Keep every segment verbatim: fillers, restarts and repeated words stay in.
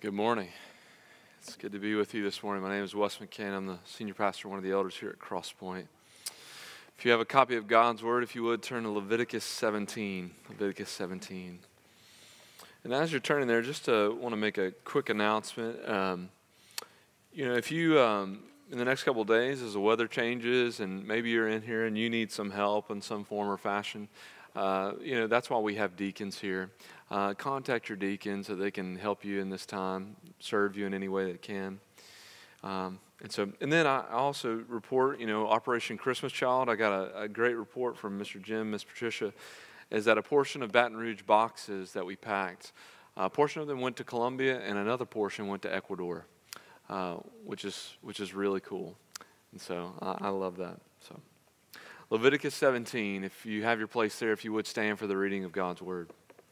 Good morning. It's good to be with you this morning. My name is Wes McCann. I'm the senior pastor, one of the elders here at Crosspoint. If you have a copy of God's Word, if you would, turn to Leviticus seventeen. Leviticus seventeen. And as you're turning there, just uh, want to make a quick announcement. Um, you know, if you, um, in the next couple of days, as the weather changes and maybe you're in here and you need some help in some form or fashion, uh, you know, that's why we have deacons here. Uh, contact your deacon so they can help you in this time, serve you in any way they can. Um, and so, and then I also report, you know, Operation Christmas Child. I got a, a great report from Mister Jim, Miss Patricia, is that a portion of Baton Rouge boxes that we packed, a portion of them went to Colombia and another portion went to Ecuador, uh, which is which is really cool. And so I, I love that. So Leviticus seventeen, if you have your place there, if you would stand for the reading of God's Word.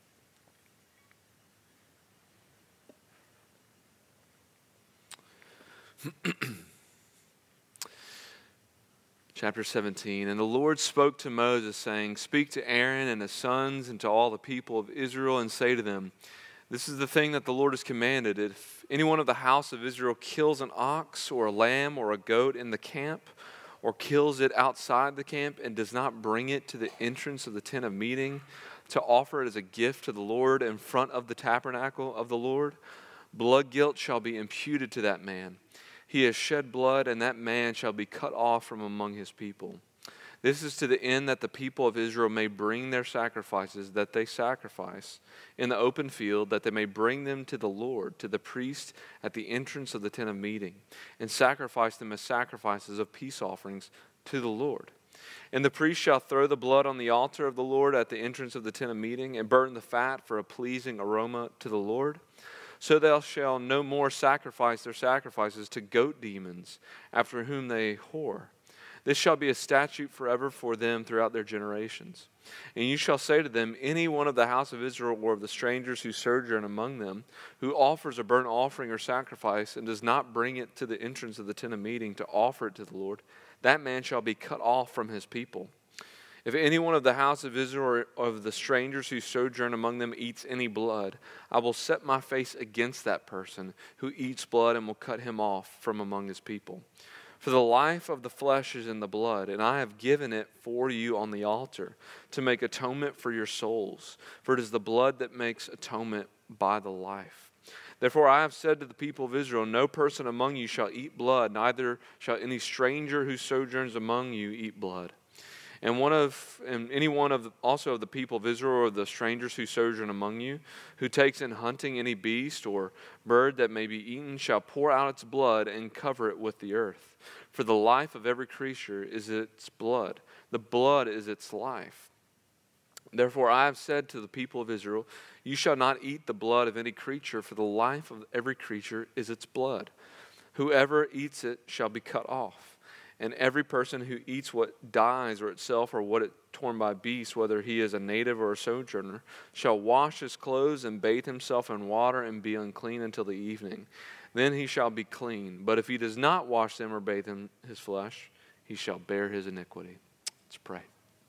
Chapter seventeen, and the Lord spoke to Moses, saying, "Speak to Aaron and his sons and to all the people of Israel, and say to them, this is the thing that the Lord has commanded. If anyone of the house of Israel kills an ox or a lamb or a goat in the camp, or kills it outside the camp and does not bring it to the entrance of the tent of meeting to offer it as a gift to the Lord in front of the tabernacle of the Lord, blood guilt shall be imputed to that man. He has shed blood, and that man shall be cut off from among his people. This is to the end that the people of Israel may bring their sacrifices that they sacrifice in the open field, that they may bring them to the Lord, to the priest at the entrance of the tent of meeting, and sacrifice them as sacrifices of peace offerings to the Lord. And the priest shall throw the blood on the altar of the Lord at the entrance of the tent of meeting, and burn the fat for a pleasing aroma to the Lord. So thou shalt no more sacrifice their sacrifices to goat demons, after whom they whore. This shall be a statute forever for them throughout their generations. And you shall say to them, any one of the house of Israel or of the strangers who sojourn among them, who offers a burnt offering or sacrifice, and does not bring it to the entrance of the tent of meeting to offer it to the Lord, that man shall be cut off from his people. If any one of the house of Israel or of the strangers who sojourn among them eats any blood, I will set my face against that person who eats blood and will cut him off from among his people. For the life of the flesh is in the blood, and I have given it for you on the altar to make atonement for your souls. For it is the blood that makes atonement by the life. Therefore I have said to the people of Israel, no person among you shall eat blood, neither shall any stranger who sojourns among you eat blood. And one of, and any one of the, also of the people of Israel or the strangers who sojourn among you, who takes in hunting any beast or bird that may be eaten, shall pour out its blood and cover it with the earth. For the life of every creature is its blood. The blood is its life. Therefore I have said to the people of Israel, you shall not eat the blood of any creature, for the life of every creature is its blood. Whoever eats it shall be cut off. And every person who eats what dies or itself or what is torn by beasts, whether he is a native or a sojourner, shall wash his clothes and bathe himself in water and be unclean until the evening. Then he shall be clean. But if he does not wash them or bathe in his flesh, he shall bear his iniquity. Let's pray.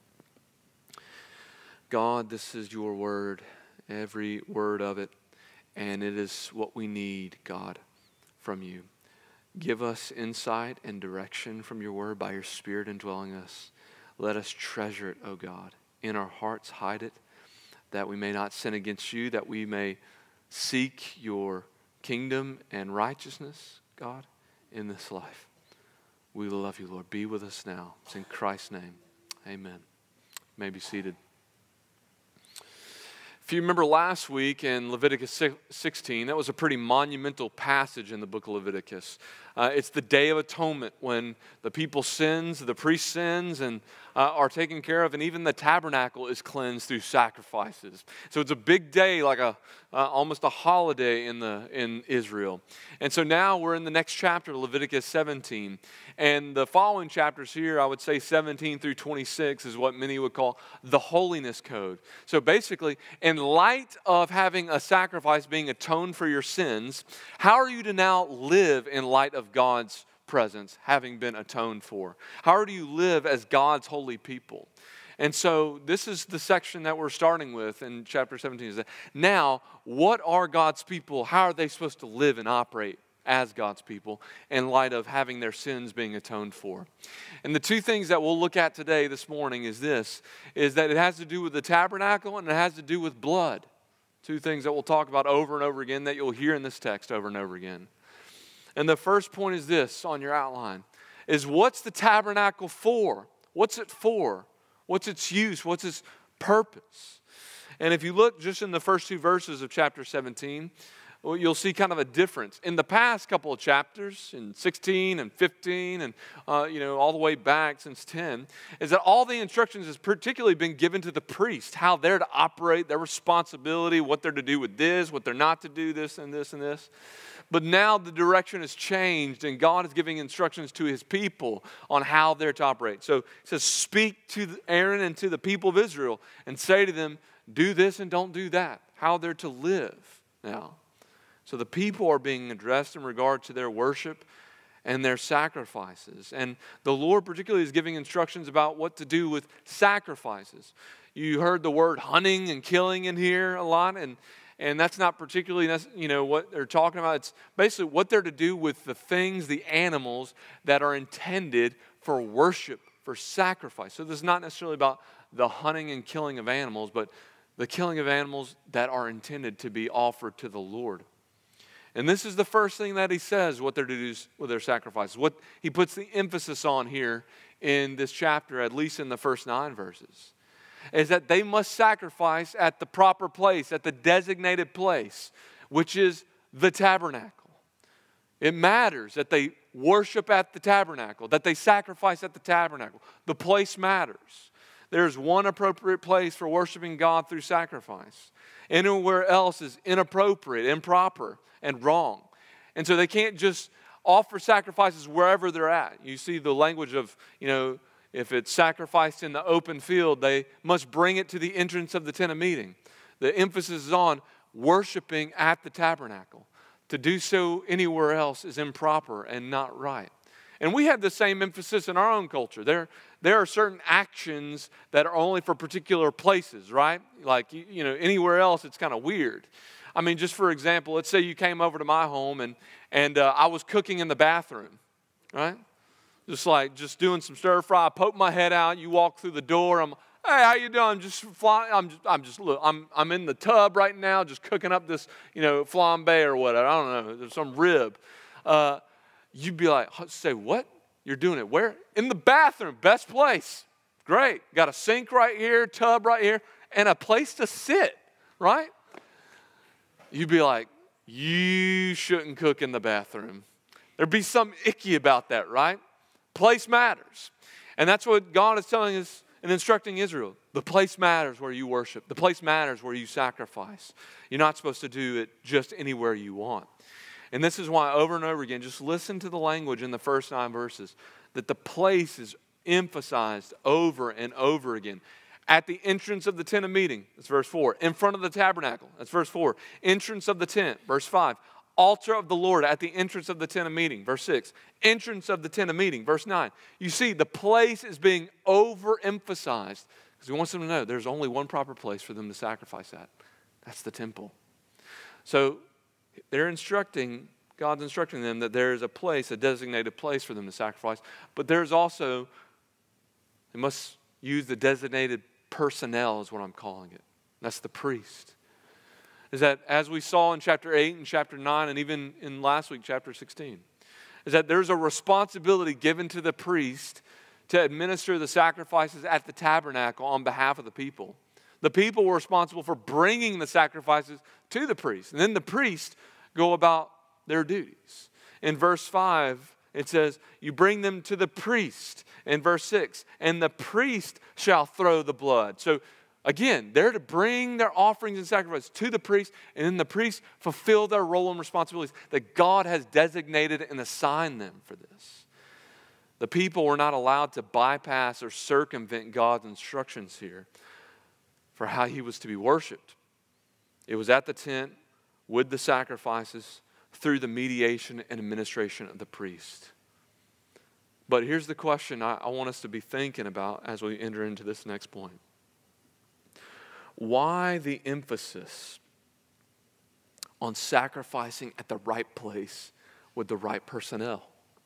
God, this is your word, every word of it, and it is what we need, God, from you. Give us insight and direction from your word by your Spirit indwelling us. Let us treasure it, O God. In our hearts hide it, that we may not sin against you, that we may seek your kingdom and righteousness, God, in this life. We love you, Lord. Be with us now. It's in Christ's name. Amen. You may be seated. If you remember last week in Leviticus sixteen, that was a pretty monumental passage in the book of Leviticus. Uh, it's the Day of Atonement when the people sins, the priest sins, and uh, are taken care of, and even the tabernacle is cleansed through sacrifices. So it's a big day, like a uh, almost a holiday in the in Israel. And so now we're in the next chapter, Leviticus seventeen, and the following chapters here, I would say seventeen through twenty-six, is what many would call the holiness code. So basically, in light of having a sacrifice being atoned for your sins, how are you to now live in light of God's presence having been atoned for? How do you live as God's holy people? And so this is the section that we're starting with in chapter seventeen. Is that now, what are God's people? How are they supposed to live and operate as God's people in light of having their sins being atoned for? And the two things that we'll look at today, this morning, is this, is that it has to do with the tabernacle and it has to do with blood. Two things that we'll talk about over and over again that you'll hear in this text over and over again. And the first point is this on your outline, is what's the tabernacle for? What's it for? What's its use? What's its purpose? And if you look just in the first two verses of chapter seventeen, well, you'll see kind of a difference. In the past couple of chapters, in sixteen and fifteen, and uh, you know, all the way back since ten, is that all the instructions has particularly been given to the priest, how they're to operate, their responsibility, what they're to do with this, what they're not to do, this and this and this. But now the direction has changed, and God is giving instructions to his people on how they're to operate. So he says, speak to Aaron and to the people of Israel and say to them, do this and don't do that, how they're to live now. So the people are being addressed in regard to their worship and their sacrifices. And the Lord particularly is giving instructions about what to do with sacrifices. You heard the word hunting and killing in here a lot, and And that's not particularly, you know, what they're talking about. It's basically what they're to do with the things, the animals that are intended for worship, for sacrifice. So this is not necessarily about the hunting and killing of animals, but the killing of animals that are intended to be offered to the Lord. And this is the first thing that he says, what they're to do with their sacrifices. What he puts the emphasis on here in this chapter, at least in the first nine verses, is that they must sacrifice at the proper place, at the designated place, which is the tabernacle. It matters that they worship at the tabernacle, that they sacrifice at the tabernacle. The place matters. There's one appropriate place for worshiping God through sacrifice. Anywhere else is inappropriate, improper, and wrong. And so they can't just offer sacrifices wherever they're at. You see the language of, you know, if it's sacrificed in the open field, they must bring it to the entrance of the tent of meeting. The emphasis is on worshiping at the tabernacle. To do so anywhere else is improper and not right. And we have the same emphasis in our own culture. There, there are certain actions that are only for particular places, right? Like, you, you know, anywhere else it's kind of weird. I mean, just for example, let's say you came over to my home and, and uh, I was cooking in the bathroom, right? Just like, just doing some stir fry, I poke my head out, you walk through the door, I'm, hey, how you doing? I'm just flying, I'm just, I'm just, look, I'm, I'm in the tub right now, just cooking up this, you know, flambe or whatever, I don't know, there's some rib. Uh, you'd be like, say, what? You're doing it where? In the bathroom, best place. Great, got a sink right here, tub right here, and a place to sit, right? You'd be like, you shouldn't cook in the bathroom. There'd be something icky about that, right? Place matters. And that's what God is telling us and instructing Israel. The place matters where you worship. The place matters where you sacrifice. You're not supposed to do it just anywhere you want. And this is why over and over again, just listen to the language in the first nine verses, that the place is emphasized over and over again. At the entrance of the tent of meeting, that's verse four. In front of the tabernacle, that's verse four. Entrance of the tent, verse five. Altar of the Lord at the entrance of the tent of meeting, verse six. Entrance of the tent of meeting, verse nine. You see, the place is being overemphasized because he wants them to know there's only one proper place for them to sacrifice at. That's the temple. So they're instructing, God's instructing them that there is a place, a designated place for them to sacrifice, but there's also, they must use the designated personnel is what I'm calling it. That's the priest. Is that as we saw in chapter eight and chapter nine and even in last week, chapter sixteen, is that there's a responsibility given to the priest to administer the sacrifices at the tabernacle on behalf of the people. The people were responsible for bringing the sacrifices to the priest. And then the priests go about their duties. In verse five, it says, you bring them to the priest. In verse six, and the priest shall throw the blood. So again, they're to bring their offerings and sacrifices to the priest, and then the priests fulfill their role and responsibilities that God has designated and assigned them for this. The people were not allowed to bypass or circumvent God's instructions here for how he was to be worshiped. It was at the tent with the sacrifices through the mediation and administration of the priest. But here's the question I, I want us to be thinking about as we enter into this next point. Why the emphasis on sacrificing at the right place with the right personnel?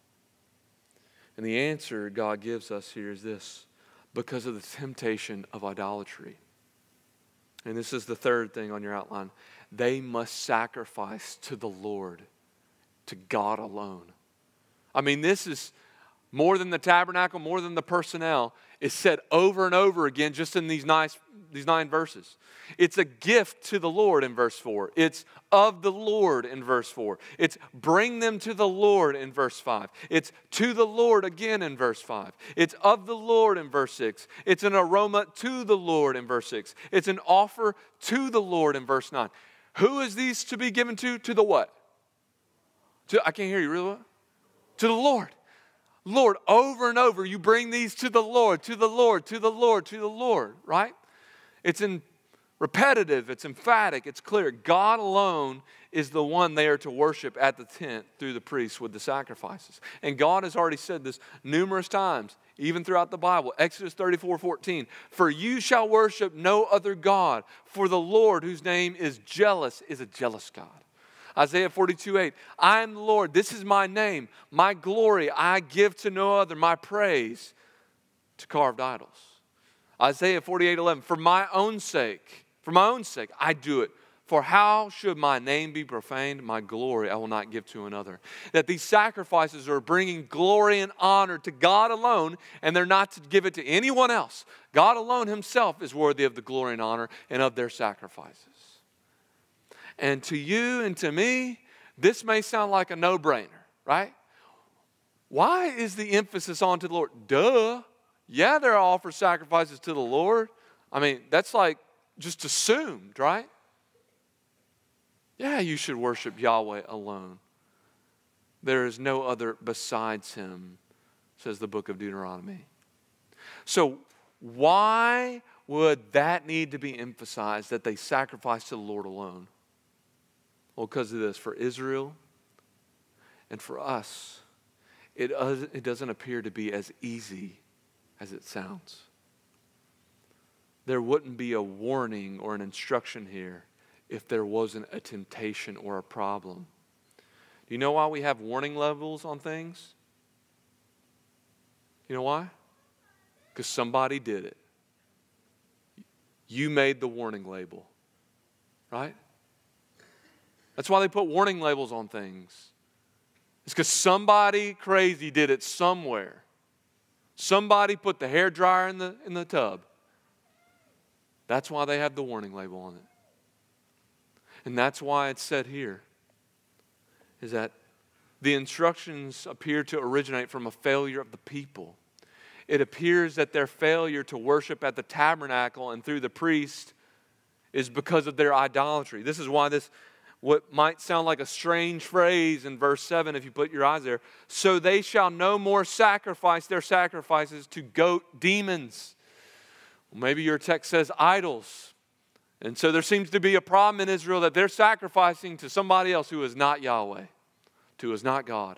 And the answer God gives us here is this: because of the temptation of idolatry. And this is the third thing on your outline. They must sacrifice to the Lord, to God alone. I mean, this is more than the tabernacle, more than the personnel. It's said over and over again just in these nice these nine verses. It's a gift to the Lord in verse four. It's of the Lord in verse four. It's bring them to the Lord in verse five. It's to the Lord again in verse five. It's of the Lord in verse six. It's an aroma to the Lord in verse six. It's an offer to the Lord in verse nine. Who is these to be given to? To the what? To, I can't hear you, really? What? To the Lord. Lord, over and over, you bring these to the Lord, to the Lord, to the Lord, to the Lord, right? It's in repetitive, it's emphatic, it's clear. God alone is the one they are to worship at the tent through the priests with the sacrifices. And God has already said this numerous times, even throughout the Bible. Exodus thirty-four fourteen, for you shall worship no other God, for the Lord, whose name is jealous, is a jealous God. Isaiah forty-two eight, I am the Lord, this is my name, my glory I give to no other, my praise to carved idols. Isaiah forty-eight eleven, for my own sake, for my own sake I do it. For how should my name be profaned? My glory I will not give to another. That these sacrifices are bringing glory and honor to God alone, and they're not to give it to anyone else. God alone himself is worthy of the glory and honor and of their sacrifices. And to you and to me, this may sound like a no-brainer, right? Why is the emphasis on to the Lord? Duh. Yeah, they're offer sacrifices to the Lord. I mean, that's like just assumed, right? Yeah, you should worship Yahweh alone. There is no other besides him, says the book of Deuteronomy. So why would that need to be emphasized, that they sacrifice to the Lord alone? Well, because of this, for Israel and for us, it, uh, it doesn't appear to be as easy as it sounds. There wouldn't be a warning or an instruction here if there wasn't a temptation or a problem. Do you know why we have warning labels on things? You know why? Because somebody did it. You made the warning label, right? That's why they put warning labels on things. It's because somebody crazy did it somewhere. Somebody put the hairdryer in the, in the tub. That's why they have the warning label on it. And that's why it's said here, is that the instructions appear to originate from a failure of the people. It appears that their failure to worship at the tabernacle and through the priest is because of their idolatry. This is why this, what might sound like a strange phrase in verse seven, if you put your eyes there, so they shall no more sacrifice their sacrifices to goat demons. Well, maybe your text says idols. And so there seems to be a problem in Israel that they're sacrificing to somebody else who is not Yahweh, who is not God.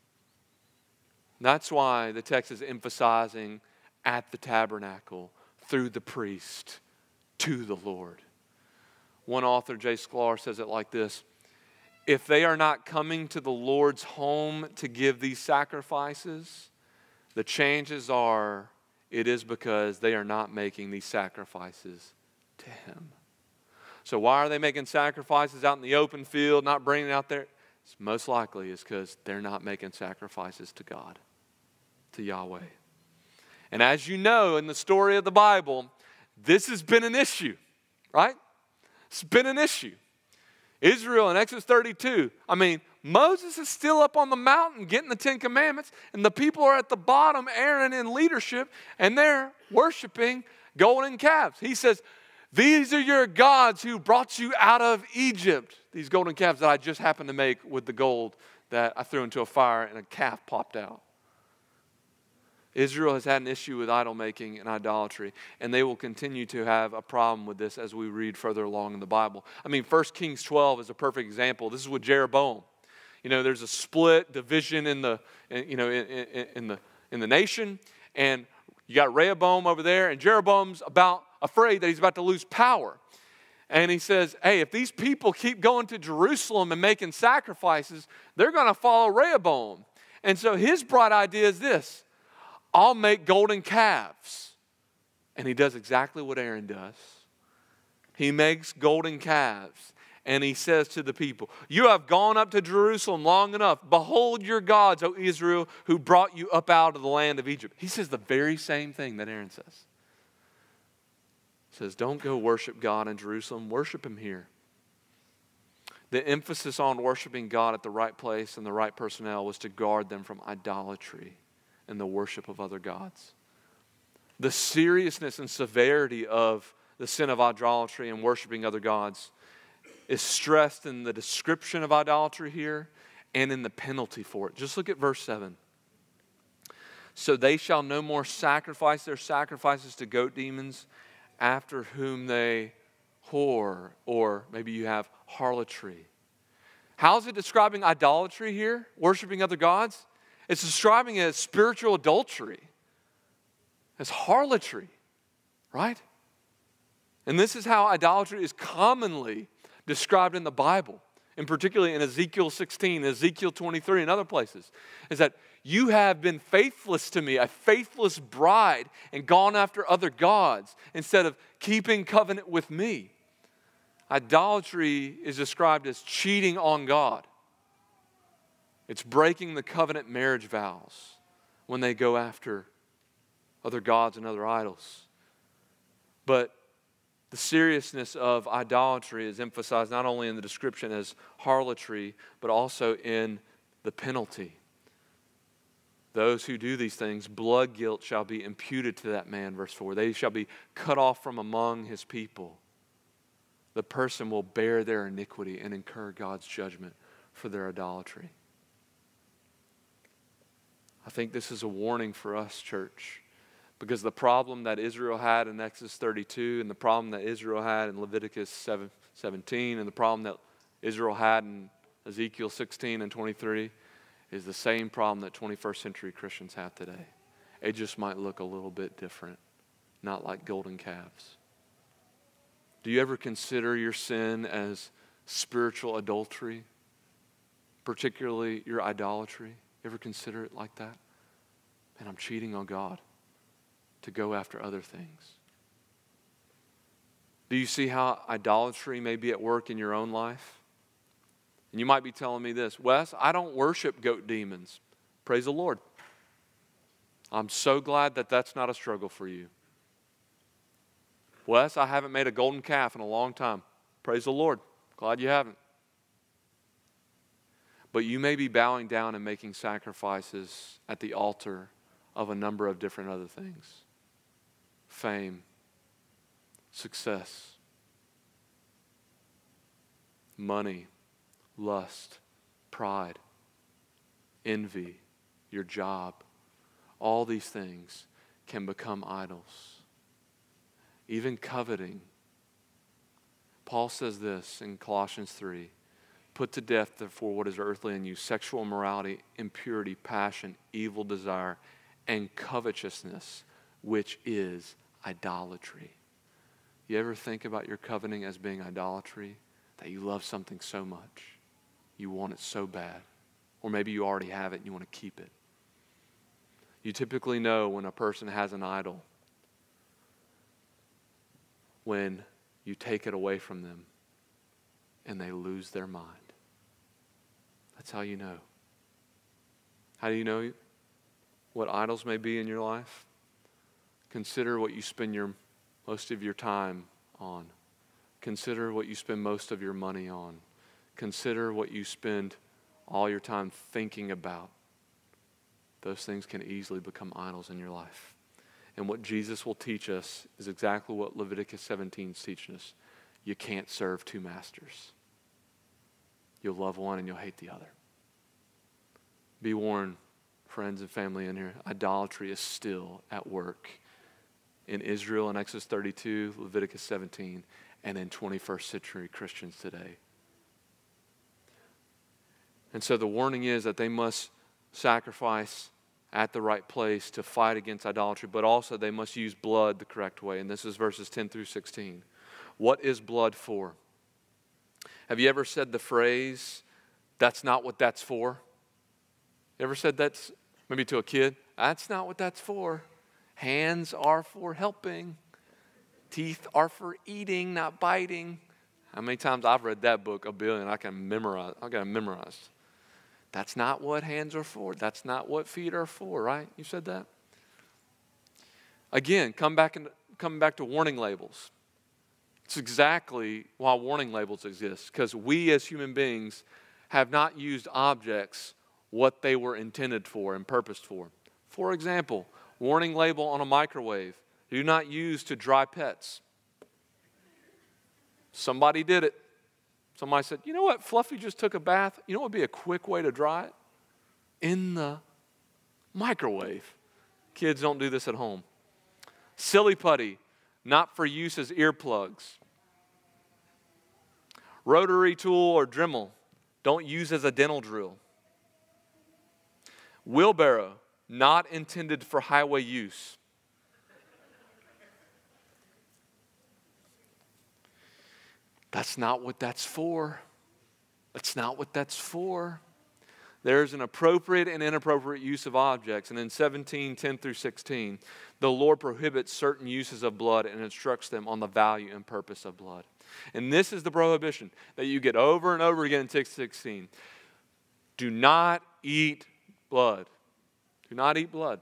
That's why the text is emphasizing at the tabernacle, through the priest, to the Lord. One author, J. Sklar, says it like this: if they are not coming to the Lord's home to give these sacrifices, the chances are it is because they are not making these sacrifices to Him. So why are they making sacrifices out in the open field, not bringing it out there? It's most likely is because they're not making sacrifices to God, to Yahweh. And as you know, in the story of the Bible, this has been an issue, right? It's been an issue. Israel in Exodus thirty-two, I mean, Moses is still up on the mountain getting the Ten Commandments, and the people are at the bottom, Aaron in leadership, and they're worshiping golden calves. He says, these are your gods who brought you out of Egypt. These golden calves that I just happened to make with the gold that I threw into a fire and a calf popped out. Israel has had an issue with idol making and idolatry, and they will continue to have a problem with this as we read further along in the Bible. I mean, First Kings twelve is a perfect example. This is with Jeroboam. You know, there's a split division in the, in, you know, in, in, in the in the nation, and you got Rehoboam over there, and Jeroboam's about afraid that he's about to lose power. And he says, hey, if these people keep going to Jerusalem and making sacrifices, they're going to follow Rehoboam. And so his bright idea is this: I'll make golden calves. And he does exactly what Aaron does. He makes golden calves. And he says to the people, you have gone up to Jerusalem long enough. Behold your gods, O Israel, who brought you up out of the land of Egypt. He says the very same thing that Aaron says. He says, don't go worship God in Jerusalem. Worship him here. The emphasis on worshiping God at the right place and the right personnel was to guard them from idolatry and the worship of other gods. The seriousness and severity of the sin of idolatry and worshiping other gods is stressed in the description of idolatry here and in the penalty for it. Just look at verse seven. So they shall no more sacrifice their sacrifices to goat demons, after whom they whore, or maybe you have harlotry. How is it describing idolatry here? Worshiping other gods? It's describing it as spiritual adultery, as harlotry, right? And this is how idolatry is commonly described in the Bible, and particularly in Ezekiel sixteen, Ezekiel twenty-three, and other places, is that you have been faithless to me, a faithless bride, and gone after other gods instead of keeping covenant with me. Idolatry is described as cheating on God. It's breaking the covenant marriage vows when they go after other gods and other idols. But the seriousness of idolatry is emphasized not only in the description as harlotry, but also in the penalty. Those who do these things, blood guilt shall be imputed to that man, verse four. They shall be cut off from among his people. The person will bear their iniquity and incur God's judgment for their idolatry. I think this is a warning for us, church. Because the problem that Israel had in Exodus thirty-two, and the problem that Israel had in Leviticus seventeen, and the problem that Israel had in Ezekiel sixteen and twenty-three is the same problem that twenty-first century Christians have today. It just might look a little bit different, not like golden calves. Do you ever consider your sin as spiritual adultery, particularly your idolatry? You ever consider it like that? Man, I'm cheating on God to go after other things. Do you see how idolatry may be at work in your own life? And you might be telling me this, Wes, I don't worship goat demons. Praise the Lord. I'm so glad that that's not a struggle for you. Wes, I haven't made a golden calf in a long time. Praise the Lord. Glad you haven't. But you may be bowing down and making sacrifices at the altar of a number of different other things. Fame, success, money, lust, pride, envy, your job. All these things can become idols. Even coveting. Paul says this in Colossians three. Put to death, therefore, what is earthly in you: sexual immorality, impurity, passion, evil desire, and covetousness, which is idolatry. You ever think about your coveting as being idolatry? That you love something so much, you want it so bad. Or maybe you already have it and you want to keep it. You typically know when a person has an idol when you take it away from them and they lose their mind. That's how you know. How do you know what idols may be in your life? Consider what you spend your most of your time on. Consider what you spend most of your money on. Consider what you spend all your time thinking about. Those things can easily become idols in your life. And what Jesus will teach us is exactly what Leviticus seventeen is teaching us. You can't serve two masters. You'll love one and you'll hate the other. Be warned, friends and family in here, idolatry is still at work in Israel in Exodus thirty-two, Leviticus seventeen, and in twenty-first century Christians today. And so the warning is that they must sacrifice at the right place to fight against idolatry, but also they must use blood the correct way. And this is verses ten through sixteen. What is blood for? Have you ever said the phrase, "That's not what that's for"? You ever said that maybe to a kid? That's not what that's for. Hands are for helping. Teeth are for eating, not biting. How many times I've read that book? A billion. I can memorize. I got to memorize. That's not what hands are for. That's not what feet are for, right? You said that? Again, come back and coming back to warning labels. It's exactly why warning labels exist, because we as human beings have not used objects what they were intended for and purposed for. For example, warning label on a microwave. Do not use to dry pets. Somebody did it. Somebody said, you know what, Fluffy just took a bath. You know what would be a quick way to dry it? In the microwave. Kids, don't do this at home. Silly putty, not for use as earplugs. Rotary tool or Dremel, don't use as a dental drill. Wheelbarrow, not intended for highway use. That's not what that's for. That's not what that's for. There's an appropriate and inappropriate use of objects. And in seventeen, ten through sixteen, the Lord prohibits certain uses of blood and instructs them on the value and purpose of blood. And this is the prohibition that you get over and over again in six sixteen. Do not eat blood. Do not eat blood.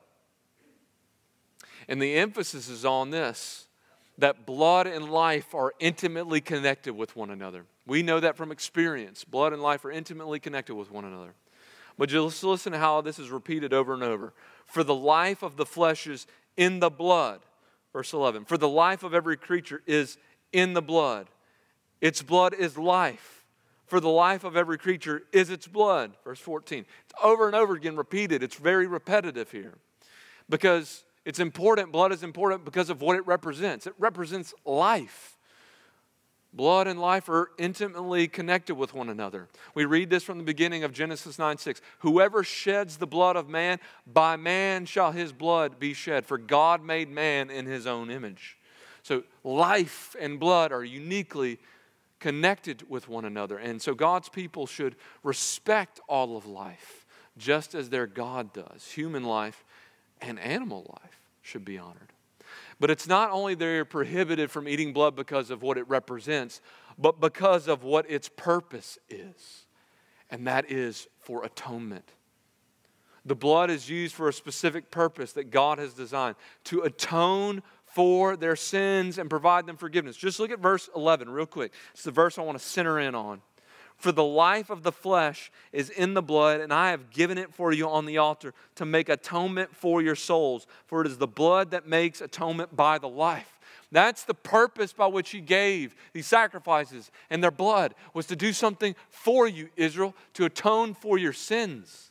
And the emphasis is on this, that blood and life are intimately connected with one another. We know that from experience. Blood and life are intimately connected with one another. But just listen to how this is repeated over and over. For the life of the flesh is in the blood. Verse eleven. For the life of every creature is in the blood. Its blood is life. For the life of every creature is its blood. Verse fourteen. It's over and over again repeated. It's very repetitive here. Because it's important. Blood is important because of what it represents. It represents life. Blood and life are intimately connected with one another. We read this from the beginning of Genesis nine six. Whoever sheds the blood of man, by man shall his blood be shed. For God made man in his own image. So life and blood are uniquely connected with one another. And so God's people should respect all of life, just as their God does. Human life and animal life should be honored. But it's not only they're prohibited from eating blood because of what it represents, but because of what its purpose is. And that is for atonement. The blood is used for a specific purpose that God has designed, to atone for their sins and provide them forgiveness. Just look at verse eleven real quick. It's the verse I want to center in on. For the life of the flesh is in the blood, and I have given it for you on the altar to make atonement for your souls. For it is the blood that makes atonement by the life. That's the purpose by which He gave these sacrifices. And their blood was to do something for you, Israel, to atone for your sins.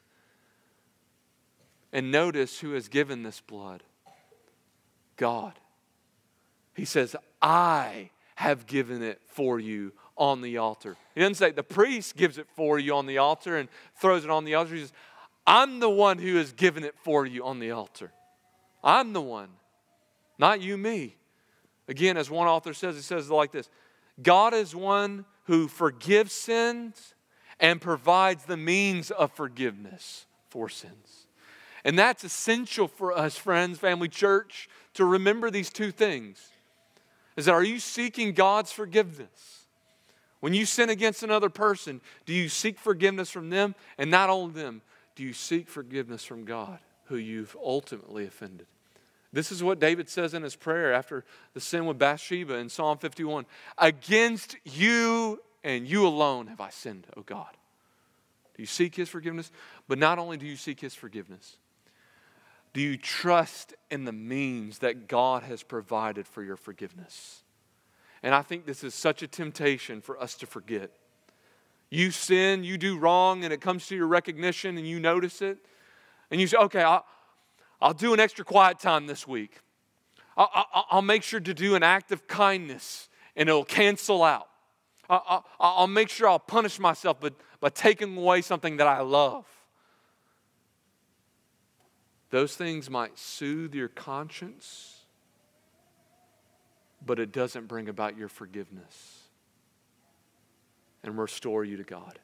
And notice who has given this blood. God. He says, I have given it for you on the altar. He doesn't say the priest gives it for you on the altar and throws it on the altar. He says, I'm the one who has given it for you on the altar. I'm the one, not you, me. Again, as one author says, he says it like this. God is one who forgives sins and provides the means of forgiveness for sins. And that's essential for us, friends, family, church, to remember these two things. Is that, are you seeking God's forgiveness? When you sin against another person, do you seek forgiveness from them? And not only them, do you seek forgiveness from God, who you've ultimately offended? This is what David says in his prayer after the sin with Bathsheba in Psalm fifty-one. Against you and you alone have I sinned, O God. Do you seek His forgiveness? But not only do you seek His forgiveness, do you trust in the means that God has provided for your forgiveness? And I think this is such a temptation for us to forget. You sin, you do wrong, and it comes to your recognition, and you notice it. And you say, okay, I'll, I'll do an extra quiet time this week. I'll, I'll, I'll make sure to do an act of kindness, and it'll cancel out. I'll, I'll make sure I'll punish myself by, by taking away something that I love. Those things might soothe your conscience, but it doesn't bring about your forgiveness and restore you to God.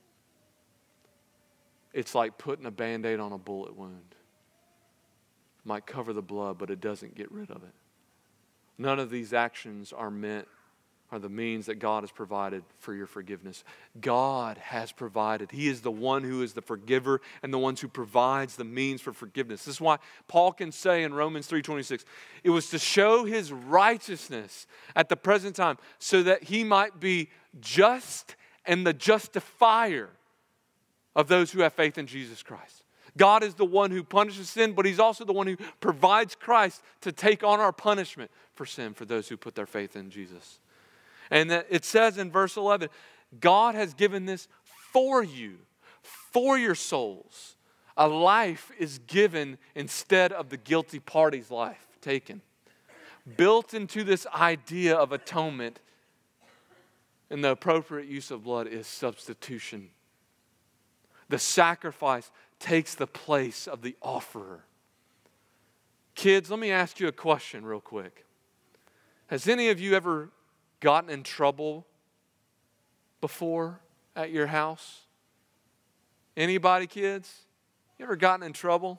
It's like putting a Band-Aid on a bullet wound. It might cover the blood, but it doesn't get rid of it. None of these actions are meant, are the means that God has provided for your forgiveness. God has provided. He is the one who is the forgiver and the one who provides the means for forgiveness. This is why Paul can say in Romans three twenty-six, it was to show his righteousness at the present time so that he might be just and the justifier of those who have faith in Jesus Christ. God is the one who punishes sin, but He's also the one who provides Christ to take on our punishment for sin for those who put their faith in Jesus. And it says in verse eleven, God has given this for you, for your souls. A life is given instead of the guilty party's life taken. Built into this idea of atonement and the appropriate use of blood is substitution. The sacrifice takes the place of the offerer. Kids, let me ask you a question real quick. Has any of you ever gotten in trouble before at your house? Anybody, kids? You ever gotten in trouble?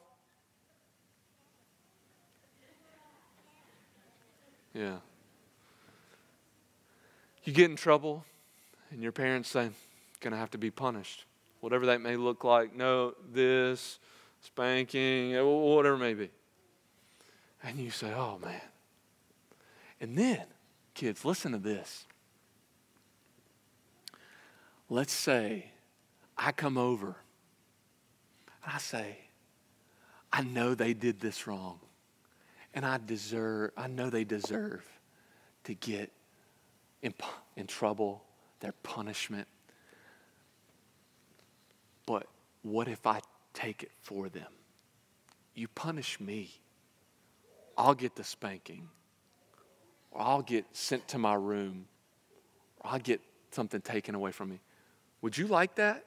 Yeah. You get in trouble and your parents say, gonna have to be punished. Whatever that may look like. No, this, spanking, whatever it may be. And you say, oh man. And then, kids, listen to this. Let's say I come over and I say, I know they did this wrong. And I deserve, I know they deserve to get in, in trouble, their punishment. But what if I take it for them? You punish me. I'll get the spanking. Or I'll get sent to my room. Or I'll get something taken away from me. Would you like that?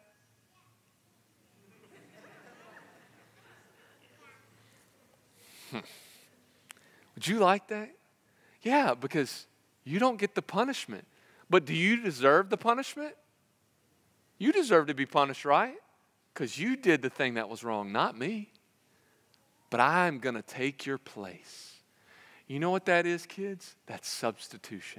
Would you like that? Yeah, because you don't get the punishment. But do you deserve the punishment? You deserve to be punished, right? Because you did the thing that was wrong, not me. But I'm going to take your place. You know what that is, kids? That's substitution.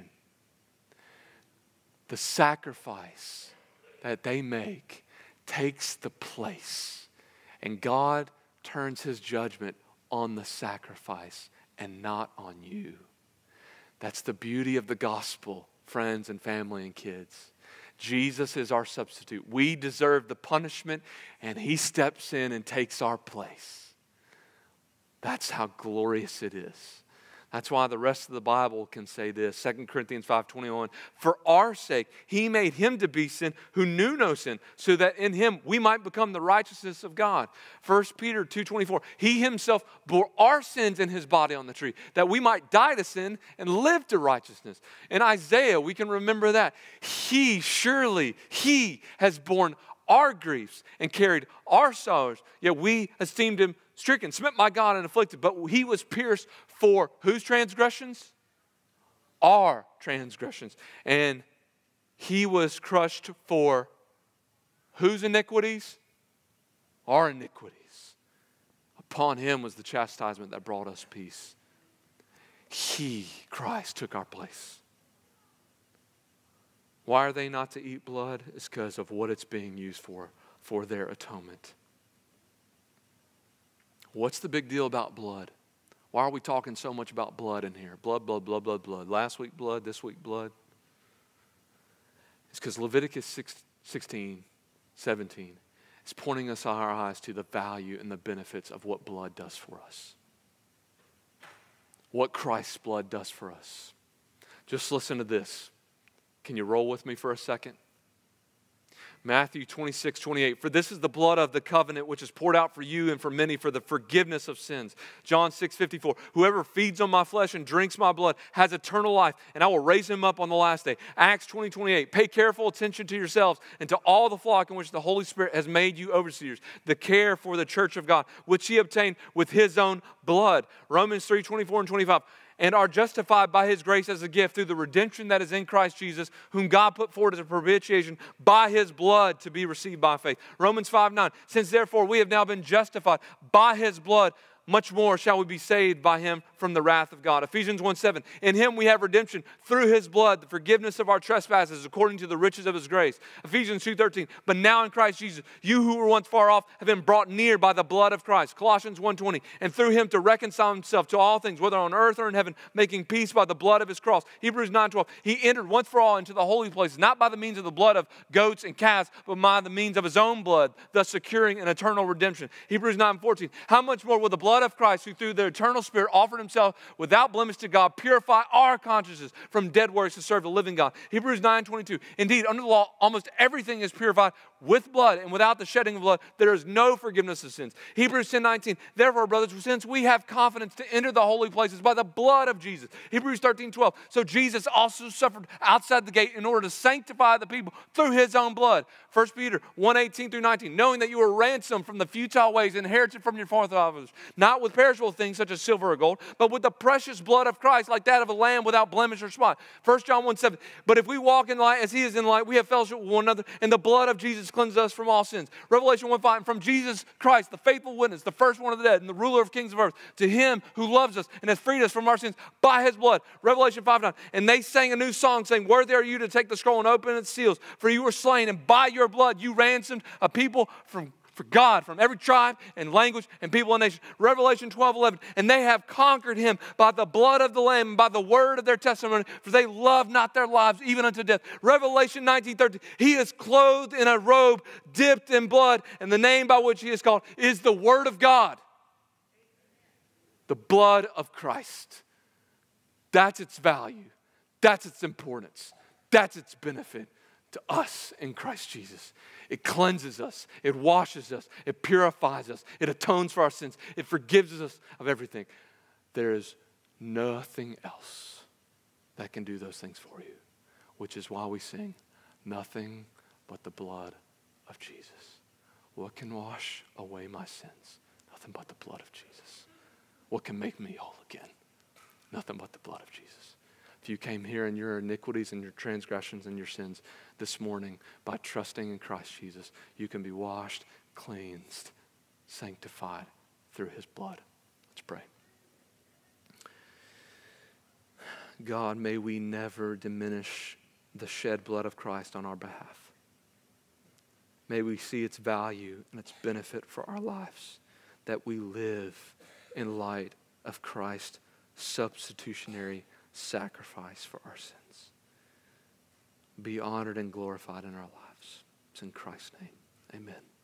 The sacrifice that they make takes the place. And God turns His judgment on the sacrifice and not on you. That's the beauty of the gospel, friends and family and kids. Jesus is our substitute. We deserve the punishment, and He steps in and takes our place. That's how glorious it is. That's why the rest of the Bible can say this. Second Corinthians five twenty-one, for our sake, He made Him to be sin who knew no sin, so that in Him we might become the righteousness of God. First Peter two twenty-four, He Himself bore our sins in His body on the tree, that we might die to sin and live to righteousness. In Isaiah, we can remember that. He, surely, He has borne our griefs and carried our sorrows, yet we esteemed Him stricken, smitten by God and afflicted, but He was pierced for whose transgressions? Our transgressions. And He was crushed for whose iniquities? Our iniquities. Upon Him was the chastisement that brought us peace. He, Christ, took our place. Why are they not to eat blood? It's because of what it's being used for, for their atonement. What's the big deal about blood? Why are we talking so much about blood in here? Blood, blood, blood, blood, blood. Last week blood, this week blood. It's because Leviticus sixteen, seventeen is pointing us our eyes to the value and the benefits of what blood does for us. What Christ's blood does for us. Just listen to this. Can you roll with me for a second? Matthew twenty-six, twenty-eight, for this is the blood of the covenant which is poured out for you and for many for the forgiveness of sins. John six, fifty-four, whoever feeds on my flesh and drinks my blood has eternal life, and I will raise him up on the last day. Acts twenty, twenty-eight, pay careful attention to yourselves and to all the flock in which the Holy Spirit has made you overseers, the care for the church of God, which he obtained with his own blood. Romans three, twenty-four and twenty-five, and are justified by his grace as a gift through the redemption that is in Christ Jesus, whom God put forward as a propitiation by his blood to be received by faith. Romans five, nine, since therefore we have now been justified by his blood, much more shall we be saved by him from the wrath of God. Ephesians one, seven, in him we have redemption through his blood, the forgiveness of our trespasses according to the riches of his grace. Ephesians two, thirteen, but now in Christ Jesus, you who were once far off have been brought near by the blood of Christ. Colossians one, twenty, and through him to reconcile himself to all things, whether on earth or in heaven, making peace by the blood of his cross. Hebrews nine, twelve, he entered once for all into the holy place, not by the means of the blood of goats and calves, but by the means of his own blood, thus securing an eternal redemption. Hebrews nine, fourteen, how much more will the blood of Christ, who through the eternal Spirit offered himself without blemish to God, purify our consciences from dead works to serve the living God. Hebrews nine, twenty-two, indeed, under the law, almost everything is purified with blood, and without the shedding of blood, there is no forgiveness of sins. Hebrews ten, nineteen, therefore, brothers, since we have confidence to enter the holy places by the blood of Jesus. Hebrews thirteen, twelve, so Jesus also suffered outside the gate in order to sanctify the people through his own blood. First Peter one, eighteen through nineteen, knowing that you were ransomed from the futile ways inherited from your forefathers, not with perishable things such as silver or gold, but with the precious blood of Christ, like that of a lamb without blemish or spot. First John one, seven, but if we walk in light as he is in light, we have fellowship with one another, and the blood of Jesus cleanses us from all sins. Revelation one, five, and from Jesus Christ, the faithful witness, the first one of the dead, and the ruler of kings of earth, to him who loves us and has freed us from our sins by his blood. Revelation five, nine, and they sang a new song saying, worthy are you to take the scroll and open its seals, for you were slain, and by your blood you ransomed a people from for God, from every tribe and language and people and nation. Revelation twelve, eleven, and they have conquered him by the blood of the Lamb and by the word of their testimony, for they love not their lives even unto death. Revelation nineteen, thirteen, he is clothed in a robe dipped in blood, and the name by which he is called is the Word of God. The blood of Christ. That's its value. That's its importance. That's its benefit to us in Christ Jesus. It cleanses us. It washes us. It purifies us. It atones for our sins. It forgives us of everything. There is nothing else that can do those things for you, which is why we sing, nothing but the blood of Jesus. What can wash away my sins? Nothing but the blood of Jesus. What can make me whole again? Nothing but the blood of Jesus. If you came here in your iniquities and your transgressions and your sins this morning, by trusting in Christ Jesus, you can be washed, cleansed, sanctified through his blood. Let's pray. God, may we never diminish the shed blood of Christ on our behalf. May we see its value and its benefit for our lives, that we live in light of Christ's substitutionary sacrifice for our sins. Be honored and glorified in our lives. It's in Christ's name. Amen.